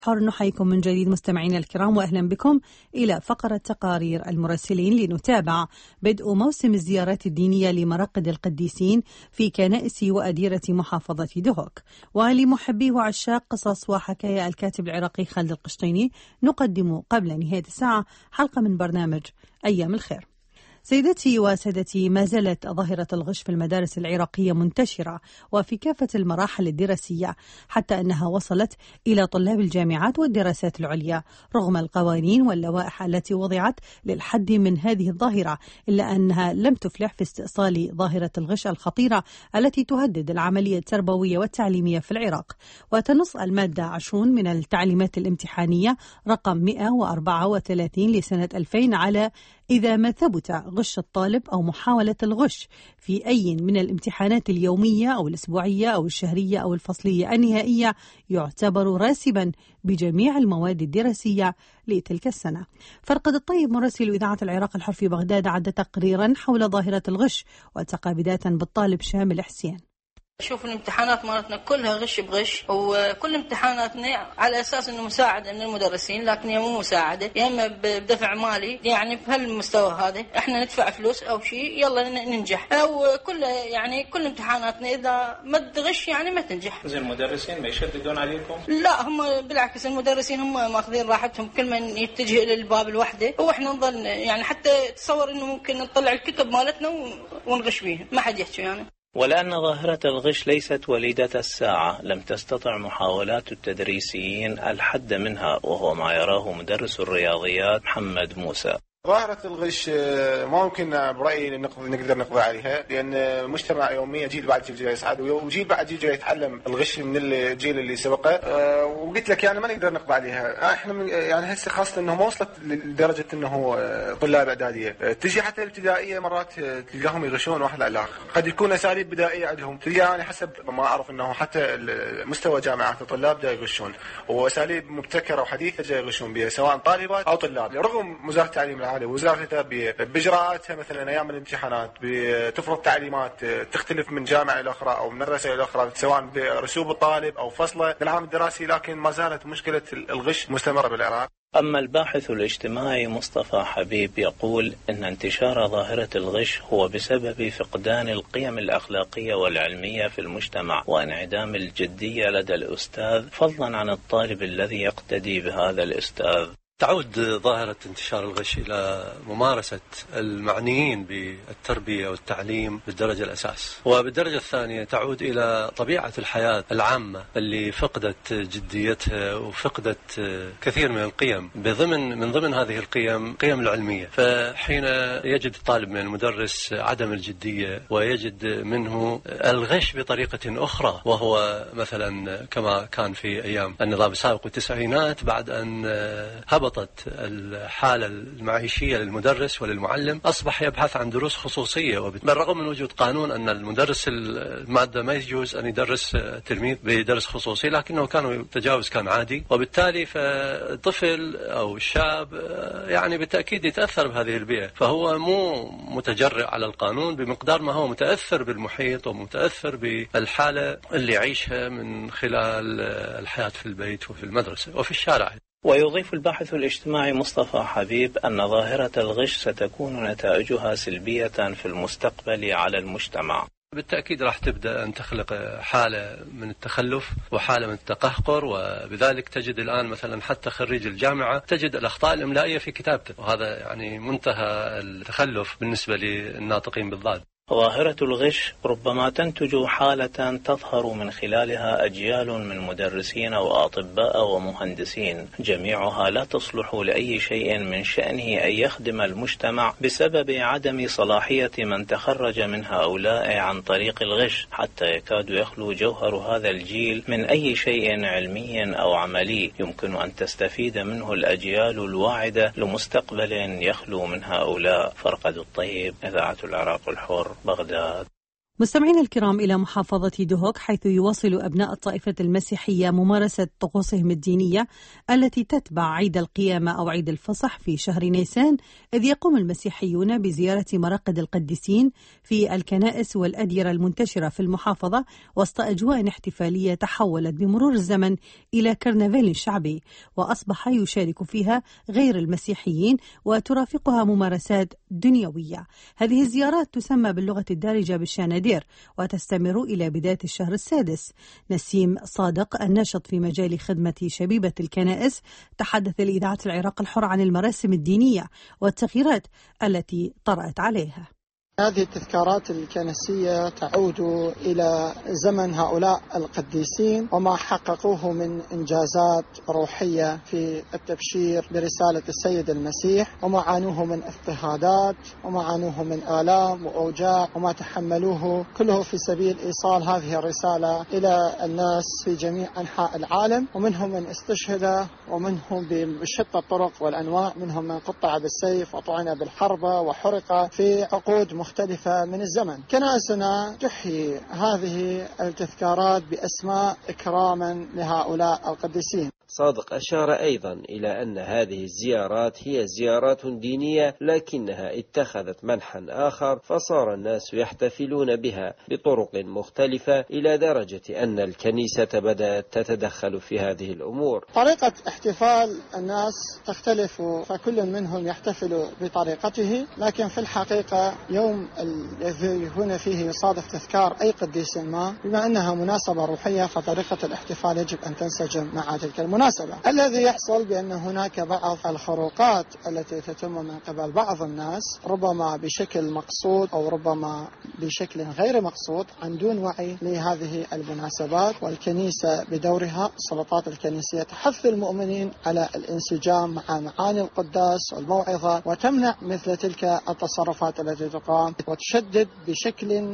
حار نحييكم من جديد مستمعينا الكرام، وأهلا بكم إلى فقرة تقارير المراسلين لنتابع بدء موسم الزيارات الدينية لمراقد القديسين في كنائس وأديرة محافظة دهوك. ولمحبي وعشاق قصص وحكايا الكاتب العراقي خالد القشطيني نقدم قبل نهاية الساعة حلقة من برنامج أيام الخير. سيدتي وسادتي، ما زالت ظاهرة الغش في المدارس العراقية منتشرة وفي كافة المراحل الدراسية، حتى أنها وصلت إلى طلاب الجامعات والدراسات العليا رغم القوانين واللوائح التي وضعت للحد من هذه الظاهرة، إلا أنها لم تفلح في استئصال ظاهرة الغش الخطيرة التي تهدد العملية التربوية والتعليمية في العراق. وتنص المادة 20 من التعليمات الامتحانية رقم 134 لسنة 2000 على إذا ما ثبت غش الطالب أو محاولة الغش في أي من الامتحانات اليومية أو الأسبوعية أو الشهرية أو الفصلية النهائية يعتبر راسبا بجميع المواد الدراسية لتلك السنة. فرقد الطيب مراسل إذاعة العراق الحر في بغداد عد تقريرا حول ظاهرة الغش والتقى بالطالب شامل حسين. شوف الامتحانات مالتنا كلها غش بغش، وكل امتحاناتنا على اساس انه مساعده من المدرسين، لكن هي مو مساعده، يا اما بدفع مالي، يعني بهالمستوى هذا احنا ندفع فلوس او شيء يلا ننجح، او كل امتحاناتنا اذا ما تغش يعني ما تنجح. زين المدرسين ما يشددون عليكم؟ لا، هم بالعكس، المدرسين هم ماخذين راحتهم، كل من يتجه للباب الوحده، واحنا نظل يعني حتى تصور انه ممكن نطلع الكتب مالتنا ونغش فيها، ما حد يحكي يعني. ولأن ظاهرة الغش ليست وليدة الساعة، لم تستطع محاولات التدريسيين الحد منها، وهو ما يراه مدرس الرياضيات محمد موسى. ظاهرة الغش ما ممكن برأيي نقدر نقضي عليها، لأن المجتمع يوميا جيل بعد جيل جاي يصعد، وجيل بعد جيل جاي يتعلم الغش من الجيل اللي سبقه. وقلت لك يعني ما نقدر نقضي عليها. احنا يعني هسه خاصة انه ما وصلت لدرجة انه طلاب اعدادية، تجي حتى الابتدائية مرات تلقاهم يغشون واحد على الاخر. قد يكون اساليب بدائية عندهم، تلقى يعني حسب ما اعرف انه حتى مستوى جامعات الطلاب جاي يغشون، واساليب مبتكرة وحديثة جاي يغشون بها سواء طالبات او طلاب، رغم وزارة التعليم وزارة التربية بإجراءاتها مثلا أيام الامتحانات بتفرض تعليمات تختلف من جامعة إلى أخرى أو من مدرسة إلى أخرى، سواء برسوب الطالب أو فصله بالعام الدراسي، لكن ما زالت مشكلة الغش مستمرة بالعراق. أما الباحث الاجتماعي مصطفى حبيب يقول إن انتشار ظاهرة الغش هو بسبب فقدان القيم الأخلاقية والعلمية في المجتمع وانعدام الجدية لدى الأستاذ، فضلا عن الطالب الذي يقتدي بهذا الأستاذ. تعود ظاهرة انتشار الغش إلى ممارسة المعنيين بالتربية والتعليم بالدرجة الأساس، وبالدرجة الثانية تعود إلى طبيعة الحياة العامة اللي فقدت جديتها وفقدت كثير من القيم من ضمن هذه القيم العلمية. فحين يجد الطالب من المدرس عدم الجدية ويجد منه الغش بطريقة أخرى، وهو مثلا كما كان في أيام النظام السابق والتسعينات بعد أن هبطت الحالة المعيشية للمدرس وللمعلم، أصبح يبحث عن دروس خصوصية، بالرغم من وجود قانون أن المدرس المادة ما يجوز أن يدرس تلميذ بدرس خصوصي، لكنه التجاوز كان عادي، وبالتالي فالطفل أو الشاب يعني بالتأكيد يتأثر بهذه البيئة، فهو مو متجرئ على القانون بمقدار ما هو متأثر بالمحيط ومتأثر بالحالة اللي يعيشها من خلال الحياة في البيت وفي المدرسة وفي الشارع. ويضيف الباحث الاجتماعي مصطفى حبيب أن ظاهرة الغش ستكون نتائجها سلبية في المستقبل على المجتمع. بالتأكيد راح تبدأ أن تخلق حالة من التخلف وحالة من التقهقر، وبذلك تجد الآن مثلا حتى خريج الجامعة تجد الأخطاء الإملائية في كتابته، وهذا يعني منتهى التخلف بالنسبة للناطقين بالضاد. ظاهرة الغش ربما تنتج حالة تظهر من خلالها أجيال من مدرسين وأطباء ومهندسين، جميعها لا تصلح لأي شيء من شأنه أن يخدم المجتمع بسبب عدم صلاحية من تخرج من هؤلاء عن طريق الغش، حتى يكاد يخلو جوهر هذا الجيل من أي شيء علمي أو عملي يمكن أن تستفيد منه الأجيال الواعدة لمستقبل يخلو من هؤلاء. فرقد الطيب، إذاعة العراق الحر، بغداد. مستمعينا الكرام، إلى محافظة دهوك، حيث يواصل أبناء الطائفة المسيحية ممارسة طقوسهم الدينية التي تتبع عيد القيامة أو عيد الفصح في شهر نيسان، إذ يقوم المسيحيون بزيارة مراقد القديسين في الكنائس والأديرة المنتشرة في المحافظة وسط أجواء احتفالية تحولت بمرور الزمن إلى كرنفال شعبي، وأصبح يشارك فيها غير المسيحيين وترافقها ممارسات دنيوية. هذه الزيارات تسمى باللغة الدارجة بالشنادير وتستمر إلى بداية الشهر السادس. نسيم صادق الناشط في مجال خدمة شبيبة الكنائس تحدث لإذاعة العراق الحر عن المراسم الدينية والتغييرات التي طرأت عليها. هذه التذكارات الكنسية تعود إلى زمن هؤلاء القديسين وما حققوه من إنجازات روحية في التبشير برسالة السيد المسيح، وما عانوه من اضطهادات، وما عانوه من آلام وأوجاع، وما تحملوه كله في سبيل إيصال هذه الرسالة إلى الناس في جميع أنحاء العالم. ومنهم من استشهد، ومنهم بشتى الطرق والأنواع، منهم من قطع بالسيف وطعن بالحربة وحرق في عقود مختلفة من الزمن. كنائسنا تحيي هذه التذكارات بأسماء إكراما لهؤلاء القديسين. صادق أشار أيضا إلى أن هذه الزيارات هي زيارات دينية، لكنها اتخذت منحا آخر، فصار الناس يحتفلون بها بطرق مختلفة إلى درجة أن الكنيسة بدأت تتدخل في هذه الأمور. طريقة احتفال الناس تختلف، فكل منهم يحتفل بطريقته، لكن في الحقيقة يوم الذي هنا فيه يصادف تذكار أي قديس ما، بما أنها مناسبة روحية فطريقة الاحتفال يجب أن تنسجم مع تلك المناسبة. الذي يحصل بأن هناك بعض الخروقات التي تتم من قبل بعض الناس، ربما بشكل مقصود أو ربما بشكل غير مقصود، عن دون وعي لهذه المناسبات. والكنيسة بدورها، السلطات الكنيسية تحث المؤمنين على الانسجام مع معاني القداس والموعظة، وتمنع مثل تلك التصرفات التي تقام، وتشدد بشكل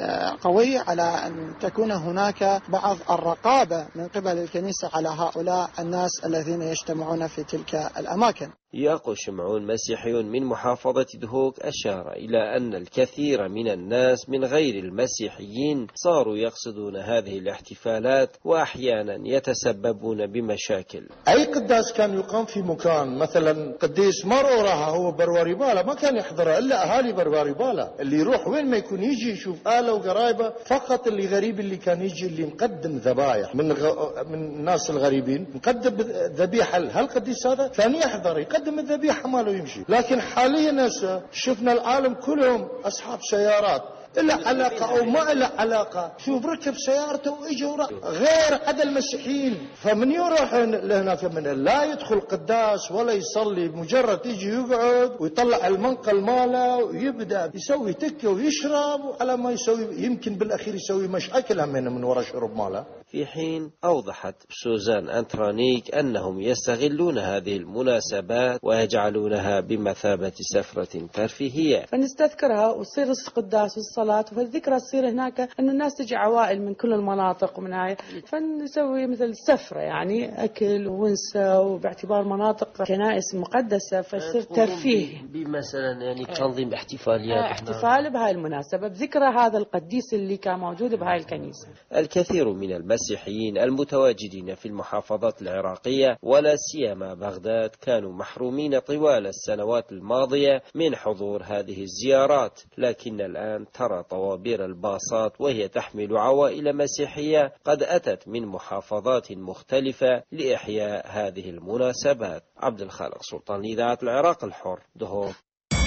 قوي على أن تكون هناك بعض الرقابة من قبل الكنيسة على هؤلاء الناس الذين يجتمعون في تلك الأماكن. ياقو شمعون مسيحي من محافظة دهوك أشار إلى أن الكثير من الناس من غير المسيحيين صاروا يقصدون هذه الاحتفالات، وأحيانا يتسببون بمشاكل. أي قداس كان يقام في مكان، مثلا قديس مرورها هو بروري بالا، ما كان يحضره إلا أهالي بروري بالا. اللي يروح وين ما يكون يجي يشوف آله وقرايبه فقط. اللي غريب اللي كان يجي اللي مقدم ذبايح من الناس الغريبين، مقدم ذبيحة هالقديس هذا كان يحضر يقدم الذبيحة ماله يمشي. لكن حاليا شفنا العالم كلهم أصحاب سيارات، إلا علاقة أو ما إلا علاقة، شوف ركب سيارته وإجوا غير عدا المسيحيين. فمن يروح لهناك من لا يدخل قداس ولا يصلي، مجرد يجي يقعد ويطلع المنقل ماله ويبدأ يسوي تكة ويشرب، وعلى ما يسوي يمكن بالأخير يسوي مشاكل من وراء شرب ماله. في حين أوضحت سوزان أنترانيك أنهم يستغلون هذه المناسبات ويجعلونها بمثابة سفرة ترفيهية، فنستذكرها وصير القداس والصلاة، والذكرى تصير هناك أن الناس تجي عوائل من كل المناطق ومن هاي، فنسوي مثل سفرة يعني أكل ونسة، وباعتبار مناطق كنائس مقدسة فيصير ترفيه بمثلا يعني تنظيم احتفاليات احتفال بهاي المناسبة بذكرى هذا القديس اللي كان موجود بهاي الكنيسة. الكثير من المسيحيين المتواجدين في المحافظات العراقية ولا سيما بغداد كانوا محرومين طوال السنوات الماضية من حضور هذه الزيارات، لكن الآن ترى طوابير الباصات وهي تحمل عوائل مسيحية قد أتت من محافظات مختلفة لإحياء هذه المناسبات. عبد الخالق سلطان، إذاعة العراق الحر، دهوك.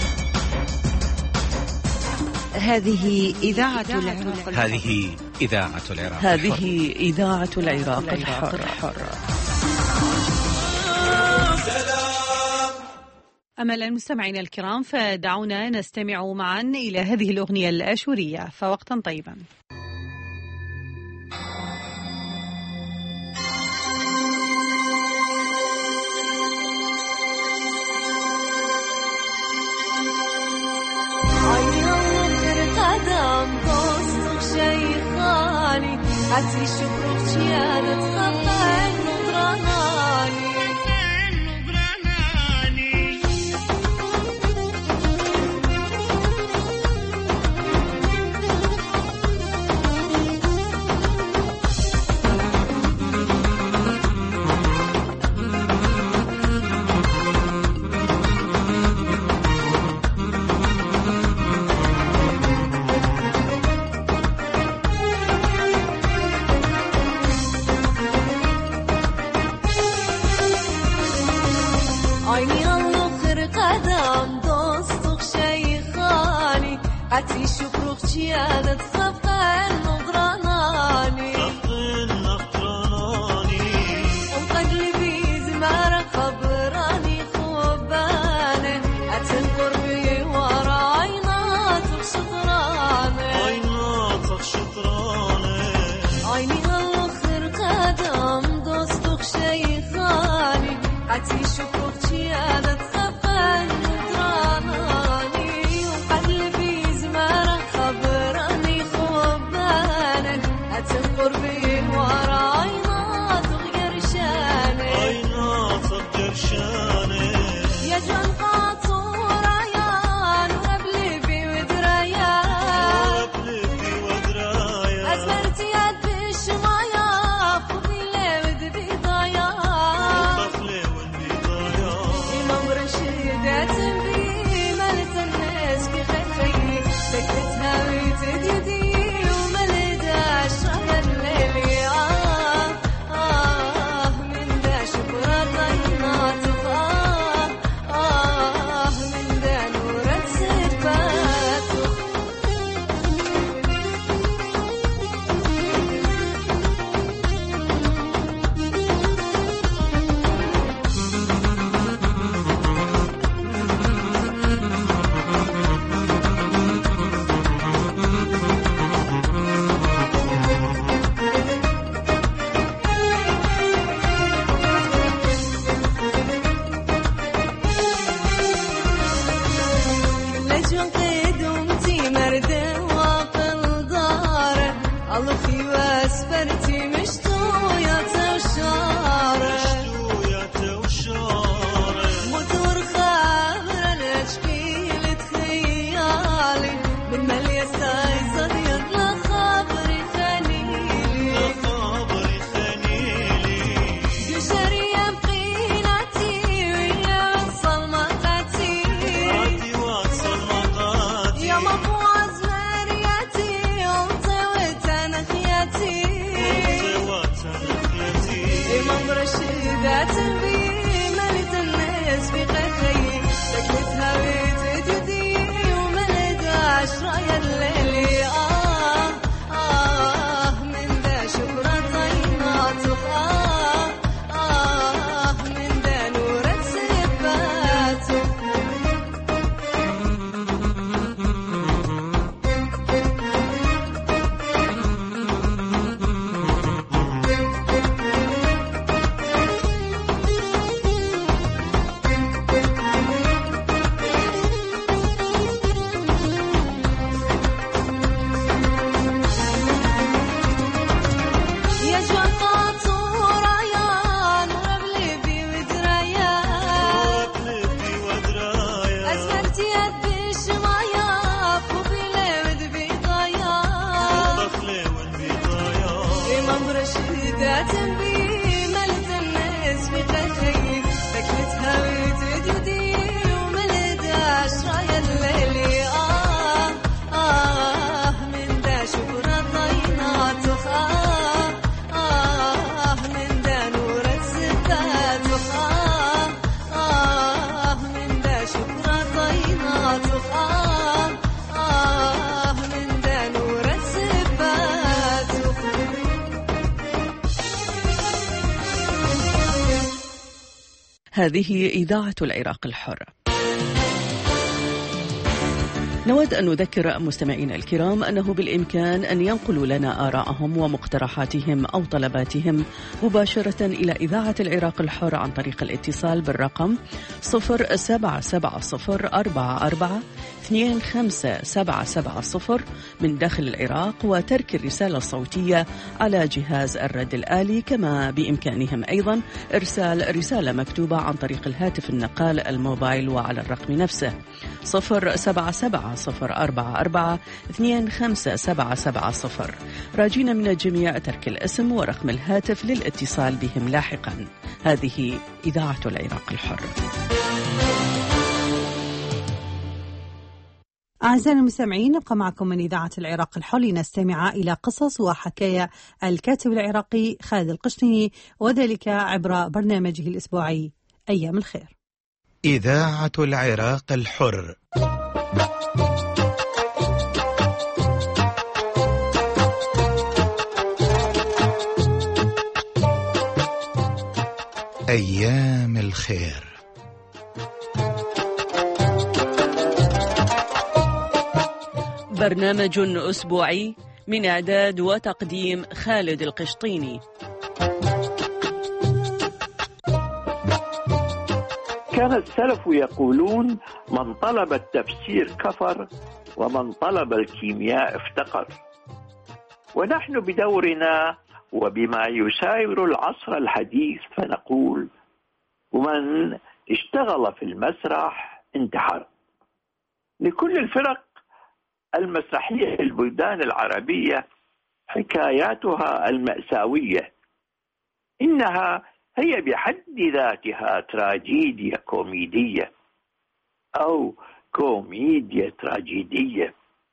هذه إذاعة العراق. هذه إذاعة العراق. هذه إذاعة العراق الحر. أمل المستمعين الكرام، فدعونا نستمع معا إلى هذه الأغنية الآشورية، فوقتا طيبا. عزي شبروك شيانة خطأ النظراني عيني الأخر قدم دوستك شيخاني عتي شكرك شيادة صفقة النظراناني وقلبي زمارة خبراني خوباني أتنقر بي ورا عيناتك شطراني عيني الأخر قدم دوستك شيخاني عتي شكرك شيادة صفقة النظراناني وقلبي زمارة خبراني خوباني أتنقر بي ورا عيناتك قرشاني يا جوان قاطور عيان وقبلي بي ودريان أزمرت يد الشمايا فوقي لود بضايا إمام رشيدات بي ملت الناس بخيخي سكتها وتديدي وملت عشرة الليل من دا شكرة طيناتك من دا نورة صفاتك لجوان قدمتي مردة وقل دارة ألفي واسفرتي مشتوية وشارة موتور خابرة لأشكيل تخيالي من مليا سايزة يطلع خابري خليلي قشرية بقيناتي ويا صلماتي يا مبوع زمرياتي ومطوت أنا خياتي إمام رشيدات بي ملت الناس بقخي سكتها وتدي وملت عشرة يا الليل من ذا شكرة طيناتك من ذا نورة صفاتك يا جوان قاطور عيان وقبلي بي ودريان أزمرت يد الشمايا فوقي لود بضايا إمام رشيدات بي ملت الناس بقخي سكتها وتدي وملت عشرة يا الليل من دا شكرة طيناتك من دا نورة صفاتك من دا شكرة طيناتك من دا نورة صفاتك هذه إذاعة العراق الحر. نود أن نذكر مستمعينا الكرام أنه بالإمكان أن ينقلوا لنا آراءهم ومقترحاتهم أو طلباتهم مباشرة إلى إذاعة العراق الحر عن طريق الاتصال بالرقم 0774425770 من داخل العراق وترك الرسالة الصوتية على جهاز الرد الآلي، كما بإمكانهم أيضا إرسال رسالة مكتوبة عن طريق الهاتف النقال الموبايل وعلى الرقم نفسه 0774425770. راجين من الجميع ترك الاسم ورقم الهاتف للاتصال بهم لاحقا. هذه إذاعة العراق الحر. أعزائنا المستمعين، نبقى معكم من إذاعة العراق الحر لنستمع إلى قصص وحكايا الكاتب العراقي خالد القشني، وذلك عبر برنامجه الأسبوعي أيام الخير. إذاعة العراق الحر. أيام الخير. برنامج أسبوعي من إعداد وتقديم خالد القشطيني. كان السلف يقولون: من طلب التفسير كفر، ومن طلب الكيمياء افتقر. ونحن بدورنا وبما يساير العصر الحديث فنقول: ومن اشتغل في المسرح انتحر. لكل الفرق المسرحية في البلدان العربية حكاياتها المأساوية، إنها هي بحد ذاتها تراجيديا كوميدية أو كوميديا تراجيدية.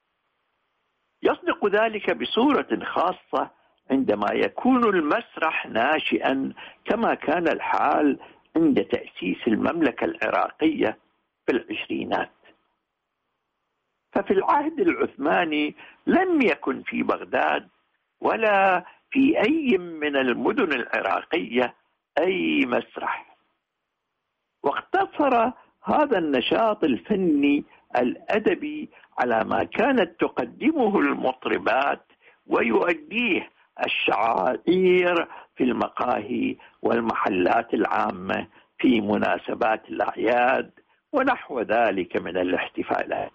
يصدق ذلك بصورة خاصة عندما يكون المسرح ناشئا كما كان الحال عند تأسيس المملكة العراقية في العشرينات. ففي العهد العثماني لم يكن في بغداد ولا في أي من المدن العراقية أي مسرح، واقتصر هذا النشاط الفني الأدبي على ما كانت تقدمه المطربات ويؤديه الشعائر في المقاهي والمحلات العامة في مناسبات الأعياد ونحو ذلك من الاحتفالات.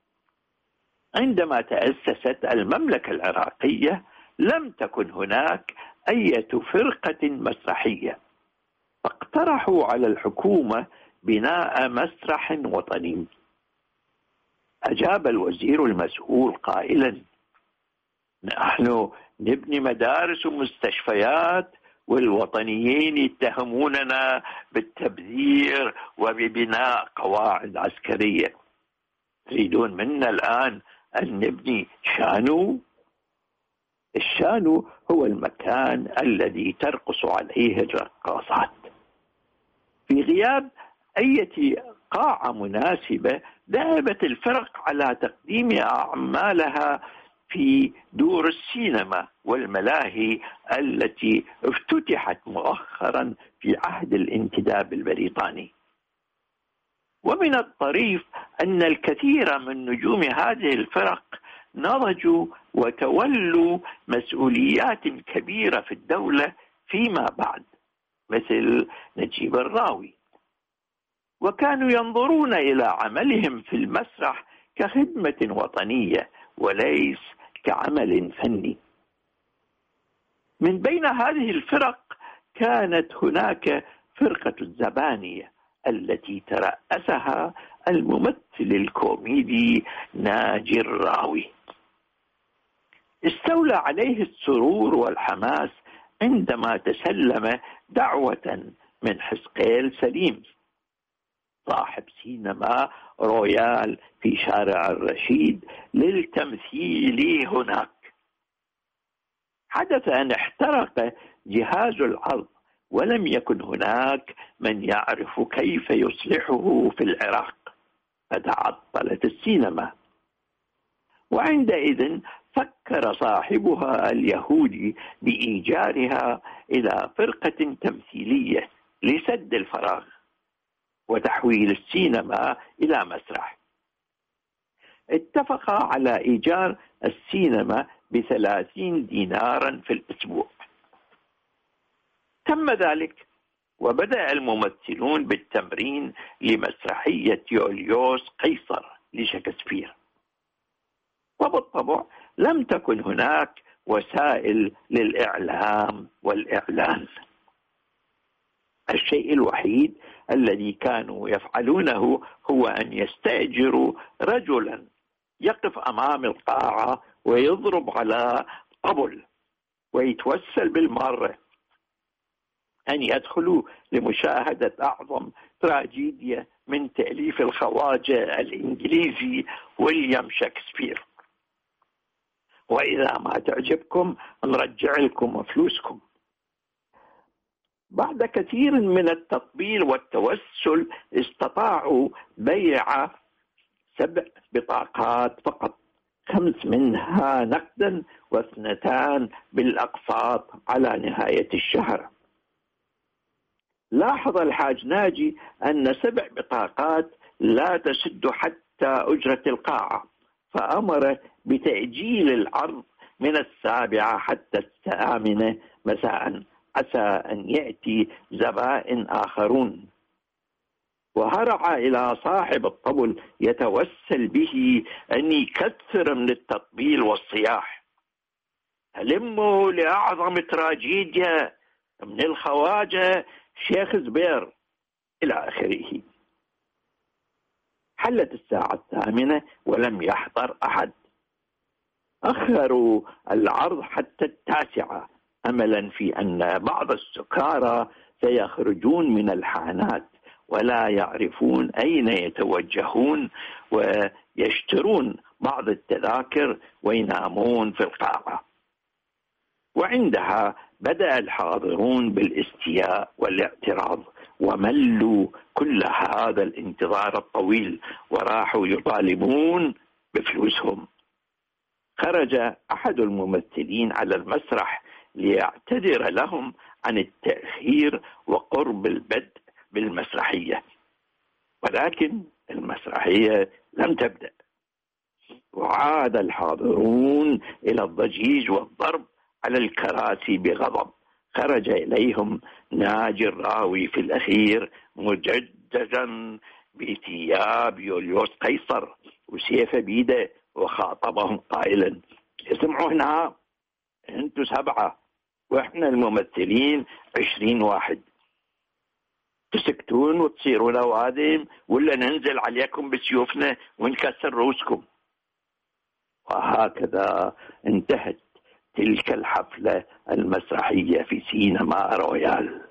عندما تأسست المملكة العراقية لم تكن هناك أي فرقة مسرحية، فاقترحوا على الحكومة بناء مسرح وطني. أجاب الوزير المسؤول قائلا: نحن نبني مدارس ومستشفيات، والوطنيين يتهموننا بالتبذير وببناء قواعد عسكرية. تريدون منا الآن أن نبني شانو؟ الشانو هو المكان الذي ترقص عليه الرقاصات. في غياب أي قاعة مناسبة ذهبت الفرق على تقديم أعمالها في دور السينما والملاهي التي افتتحت مؤخرا في عهد الانتداب البريطاني. ومن الطريف أن الكثير من نجوم هذه الفرق نضجوا وتولوا مسؤوليات كبيرة في الدولة فيما بعد، مثل نجيب الراوي، وكانوا ينظرون إلى عملهم في المسرح كخدمة وطنية وليس كعمل فني. من بين هذه الفرق كانت هناك فرقة الزبانية التي ترأسها الممثل الكوميدي ناجي الراوي. استولى عليه السرور والحماس عندما تسلم دعوة من حزقيل سليم صاحب سينما رويال في شارع الرشيد للتمثيل هناك. حدث أن احترق جهاز العرض ولم يكن هناك من يعرف كيف يصلحه في العراق، فتعطلت السينما. وعندئذ فكر صاحبها اليهودي بإيجارها إلى فرقة تمثيلية لسد الفراغ وتحويل السينما إلى مسرح. اتفق على إيجار السينما ب30 دينارا في الأسبوع. تم ذلك، وبدأ الممثلون بالتمرين لمسرحية يوليوس قيصر لشكسبير. وبالطبع لم تكن هناك وسائل للإعلام والإعلان. الشيء الوحيد الذي كانوا يفعلونه هو أن يستأجروا رجلا يقف أمام القاعة ويضرب على طبل ويتوسل بالمرة أن يدخلوا لمشاهدة أعظم تراجيديا من تأليف الخواجة الإنجليزي ويليام شكسبير. وإذا ما تعجبكم نرجع لكم فلوسكم. بعد كثير من التطبيل والتوسل استطاعوا بيع 7 بطاقات فقط، 5 منها نقدا و2 بالأقساط على نهاية الشهر. لاحظ الحاج ناجي أن 7 بطاقات لا تسد حتى أجرة القاعة، فأمر بتأجيل العرض من 7 حتى 8 مساء عسى أن يأتي زبائن آخرون. وهرع إلى صاحب الطبل يتوسل به أن يكثر من التطبيل والصياح: هلموا لأعظم تراجيديا من الخواجة شيخ زبير إلى آخره. حلت الساعة 8 ولم يحضر أحد. أخروا العرض حتى 9 أملا في أن بعض السكارى سيخرجون من الحانات ولا يعرفون أين يتوجهون ويشترون بعض التذاكر وينامون في القاعة. وعندها بدأ الحاضرون بالاستياء والاعتراض وملوا كل هذا الانتظار الطويل وراحوا يطالبون بفلوسهم. خرج أحد الممثلين على المسرح ليعتذر لهم عن التأخير وقرب البدء بالمسرحية، ولكن المسرحية لم تبدأ، وعاد الحاضرون إلى الضجيج والضرب على الكراسي بغضب. خرج إليهم ناجي الراوي في الأخير مجددا بثياب يوليوس قيصر وسيف بيده، وخاطبهم قائلا: اسمعوا هنا، انتوا 7 واحنا الممثلين 20 واحد، تسكتون وتصيرون اوادم ولا ننزل عليكم بسيوفنا ونكسر رؤوسكم؟ وهكذا انتهت تلك الحفلة المسرحية في سينما رويال.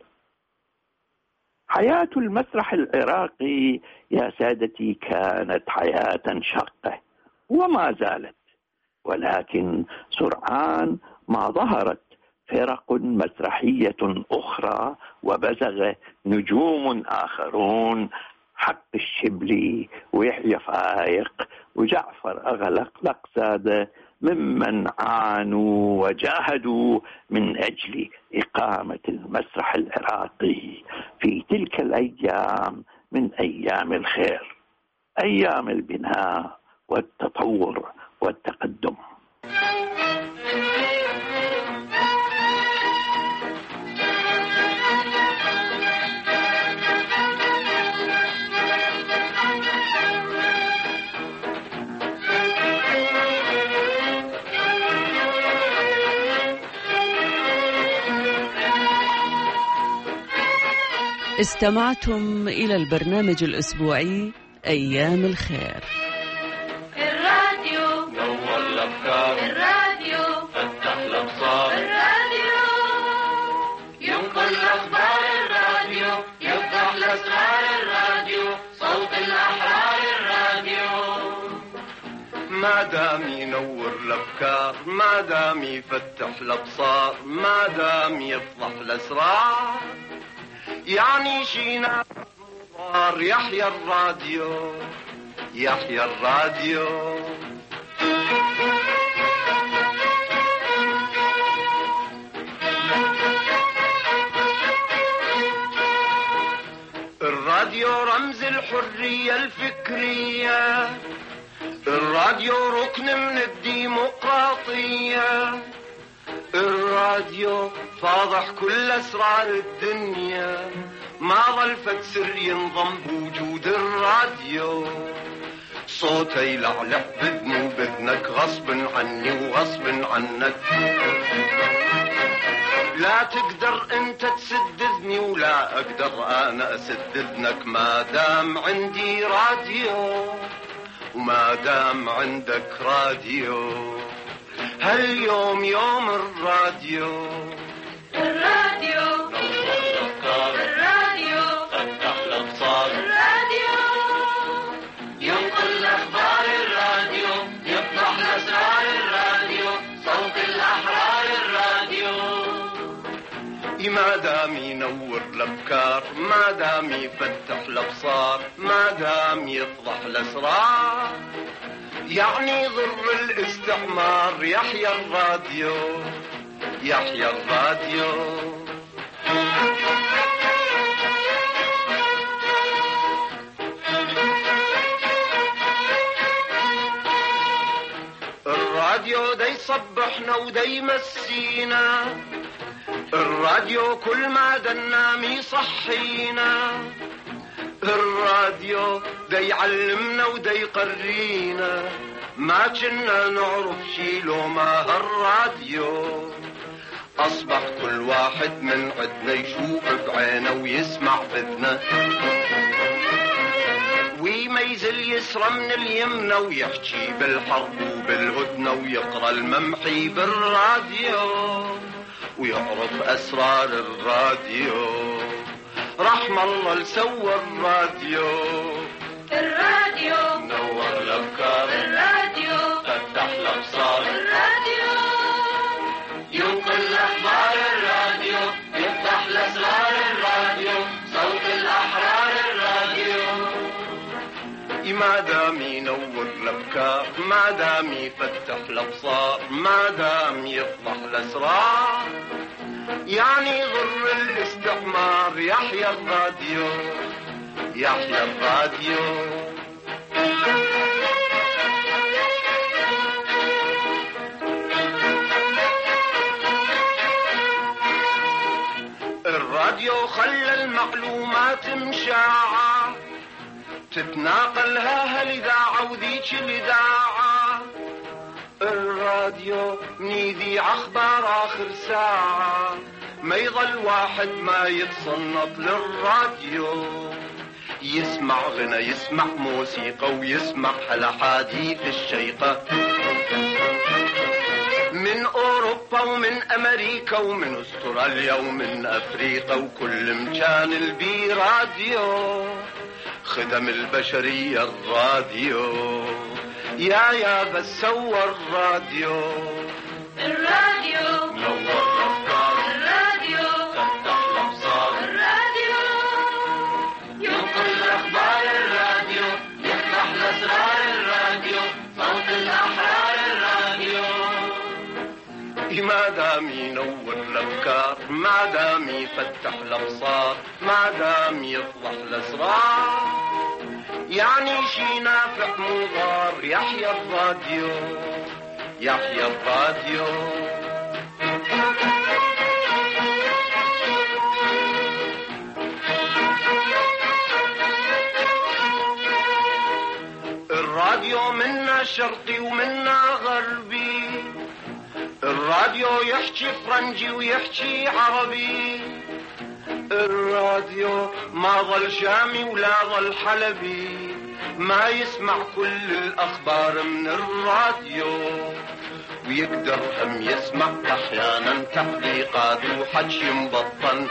حياة المسرح العراقي يا سادتي كانت حياة شاقة وما زالت، ولكن سرعان ما ظهرت فرق مسرحية أخرى وبزغ نجوم آخرون: حق الشبلي ويحيى فايق وجعفر أغلق لقسادة، ممن عانوا وجاهدوا من أجل إقامة المسرح العراقي في تلك الأيام من أيام الخير، أيام البناء والتطور والتقدم. استمعتم إلى البرنامج الأسبوعي أيام الخير. الراديو نور الأفكار، الراديو فتح الأبصار، الراديو ينقل أخبار، الراديو يفتح الأسرار، الراديو صوت الأحرار، الراديو ما دام ينور الأفكار، ما دام يفتح الأبصار، ما دام يفضح الأسرار، يعني شينا صار يحيى الراديو، يحيى الراديو. الراديو رمز الحرية الفكرية، الراديو ركن من الديمقراطية، الراديو فاضح كل أسرار الدنيا، ما ظل فد سر ينضم بوجود الراديو. صوته يلعلع بذني وبذنك، غصب عني وغصب عنك، لا تقدر انت تسد اذني ولا اقدر انا اسد اذنك، ما دام عندي راديو وما دام عندك راديو. هاليوم يوم الراديو، الراديو نور الأفكار، الراديو فتح الأبصار، الراديو ينقل الأخبار، الراديو يفضح الأسرار، الراديو صوت الأحرار، الراديو ما دام ينور الأفكار ما دام يفتح الأبصار ما دام يفضح الأسرار يعني ضر الاستعمار يحيى الراديو يحيى الراديو. الراديو دا يصبحنا ودا يمسينا الراديو كل ما دنام يصحينا الراديو دا يعلمنا ودا يقرينا ما كنا نعرف شي لو ما هالراديو أصبح كل واحد من عدنا يشوف بعينه ويسمع بذنه ويميز اليسرى من اليمنى ويحكي بالحرب وبالهدنة ويقرأ الممحي بالراديو ويعرف أسرار الراديو. رحم الله لسوى الراديو الراديو نور الأفكار الراديو فتح الأبصار الراديو ينقل أخبار الراديو يفتح الأسرار الراديو صوت الأحرار الراديو. ما دام ينور الأفكار ما دام يفتح الأبصار ما دام يفضح الأسرار يعني ضر الاستعمار يحيى الراديو يحيى الراديو. الراديو خلى المعلومات مشاعة تتناقلها هالإذاعة وذيك الإذاعة. الراديو من يذيع أخبار آخر ساعة ما يظل واحد ما يتصنط للراديو يسمع غنى يسمع موسيقى ويسمع هالأحاديث الشيقة من أوروبا ومن أمريكا ومن أستراليا ومن أفريقيا وكل مكان البي راديو خدم البشرية الراديو يا بس سوى الراديو الراديو نور الأفكار الراديو فتح الأبصار الراديو ينقل أخبار الراديو يفتح الأسرار الراديو صوت الأحرار الراديو. ما دام ينور الأفكار ما دام يفتح الأبصار ما دام يفضح الأسرار يعني شي نافع مو ضار يحيى الراديو يحيى الراديو. الراديو منا شرقي ومنا غربي الراديو يحكي فرنجي ويحكي عربي الراديو ما ظل شامي ولا ظل حلبي ما يسمع كل الأخبار من الراديو ويقدر هم يسمع أحيانا تحقيقات وحكي مبطن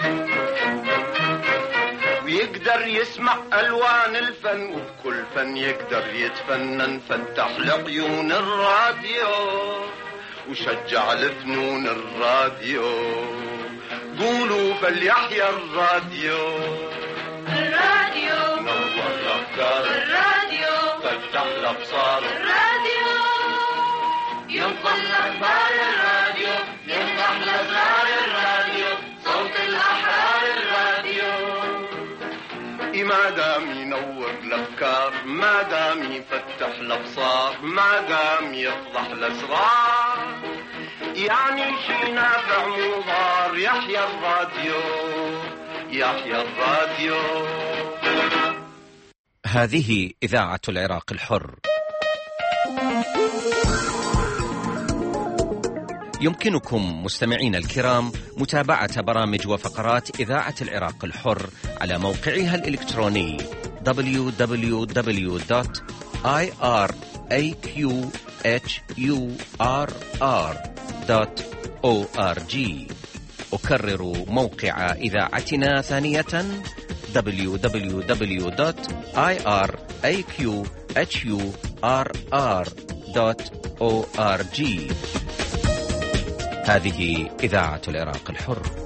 ويقدر يسمع ألوان الفن وبكل فن يقدر يتفنن فتح لعيون الراديو وشجع الفنون الراديو قولوا فليحيى الراديو الراديو نور الأفكار الراديو فتح الأبصار الراديو ينقل أخبار الراديو يفتح الأسرار الراديو صوت الأحرار الراديو. ما دام ينور الأفكار ما دام يفتح الأبصار ما دام يفضح الأسرار يعني شي نافع مو ضار يحيى الراديو يحيى الراديو. هذه إذاعة العراق الحر. يمكنكم مستمعين الكرام متابعة برامج وفقرات إذاعة العراق الحر على موقعها الإلكتروني www.iraqhurr.org. أكرر موقع إذاعتنا ثانية www.iraqhurr.org. هذه إذاعة العراق الحر.